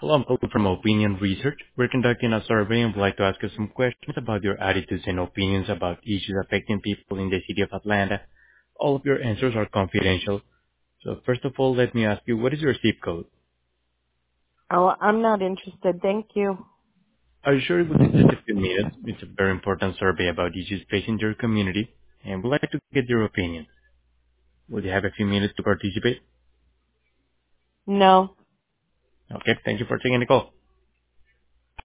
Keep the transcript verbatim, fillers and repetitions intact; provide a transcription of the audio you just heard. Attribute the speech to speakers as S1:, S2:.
S1: Hello, I'm calling from Opinion Research. We're conducting a survey and would like to ask you some questions about your attitudes and opinions about issues affecting people in the city of Atlanta. All of your answers are confidential. So first of all, let me ask you, what is your zip code?
S2: Oh, I'm not interested. Thank you.
S1: Are you sure it will take just a few minutes? It's a very important survey about issues facing your community, and we'd like to get your opinion. Will you have a few minutes to participate?
S2: No.
S1: Okay, thank you for taking the call.